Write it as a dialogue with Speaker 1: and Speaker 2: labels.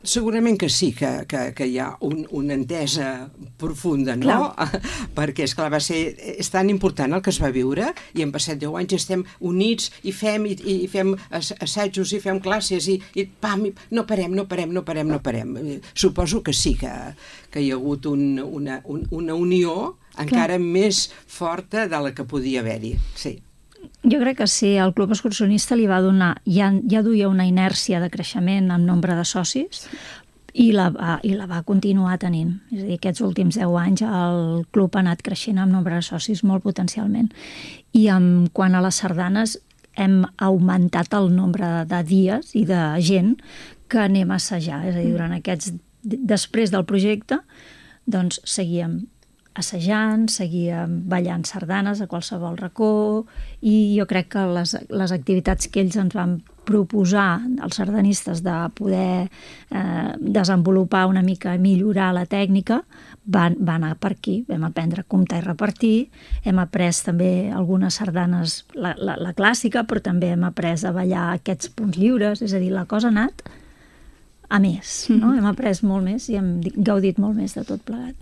Speaker 1: Segurament que sí, que hi ha una entesa profunda, no? Perquè, esclar, és tan important el que es va viure i en passat 10 anys estem units i fem assajos i fem classes i pam, no parem. Suposo que sí, que hi ha hagut una unió encara més forta de la que podia haver-hi, sí.
Speaker 2: Jo crec que sí, el Club Excursionista li va donar, ja duia una inèrcia de creixement en nombre de socis i la va continuar tenint. És a dir, aquests últims 10 anys el club ha anat creixent en nombre de socis molt potencialment. I quant a les sardanes hem augmentat el nombre de dies i de gent que anem a assajar. És a dir, durant després del projecte, doncs seguíem assajant, seguíem ballant sardanes a qualsevol racó i jo crec que les activitats que ells ens van proposar, els sardanistes, de poder desenvolupar una mica, millorar la tècnica, van anar per aquí. Vam aprendre a comptar i repartir, hem après també algunes sardanes, la clàssica, però també hem après a ballar aquests punts lliures, és a dir, la cosa ha anat a més, no? Hem après molt més i hem gaudit molt més de tot plegat.